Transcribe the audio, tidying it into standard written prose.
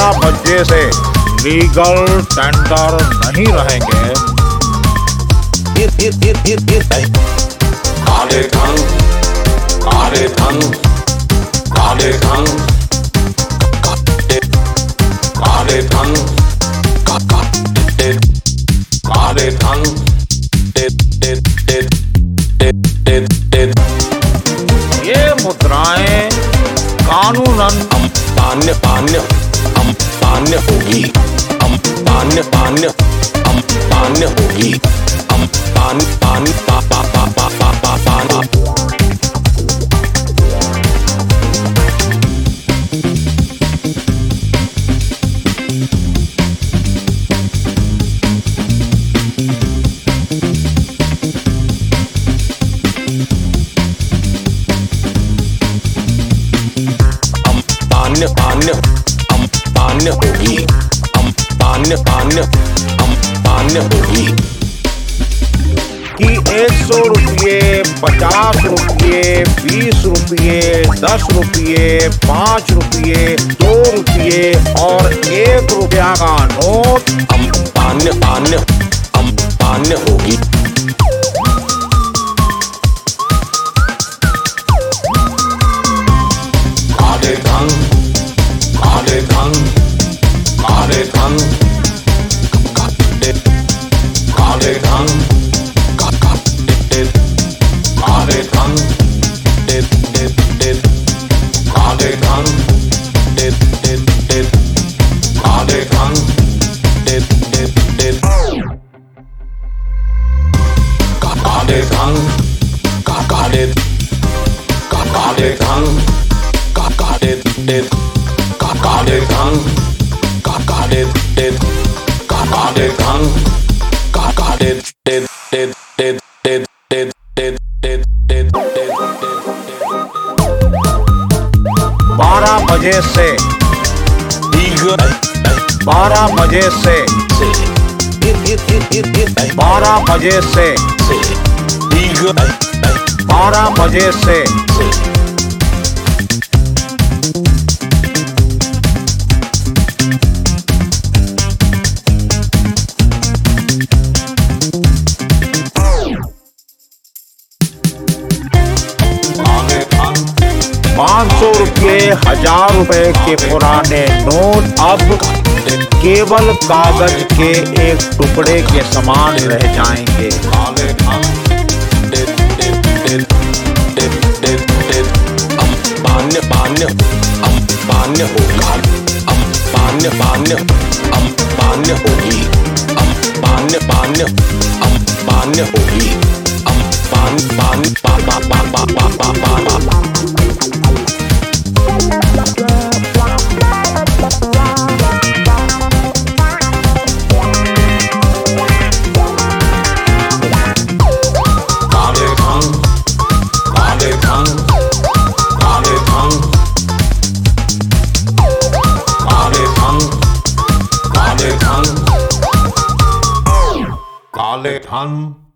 बजे से legal tender नहीं रहेंगे। काले धन, काले धन, काले धन, काले धन, काले धन, ये मुद्राएं कानूनन पान्य पान्य पान्य होगी, पान्य पान्य पान्य होगी, पान पान पा पा पा पा पा पा पान। पान्य पान्य पान्य होगी, पान्य पान्य पान्य होगी कि 100 रुपये, 50 रुपये, 20 रुपये, 10 रुपये, 5 रुपये, 2 रुपये और 1 रुपया का नोट पान्य पान्य पान्य होगी। काले धन, काले धन, काले धन, काले धन, काले धन, काले धन, काले धन, काले धन, काले काले धन, काले काले धन, काले काले धन, काले 12 बजे से 12 बजे से 12 बजे से 12 बजे से ₹500 1000 रुपए के पुराने नोट अब केवल कागज के एक टुकड़े के समान रह जाएंगे। पान्य पान्य पान्य होगी, पान्य पान्य पान्य होगी, पान्य पान्य पान्य होगी, पान पान पा पा पा पा पा पा पा। काले धन, काले धन, काले धन, काले धन, काले धन, काले धन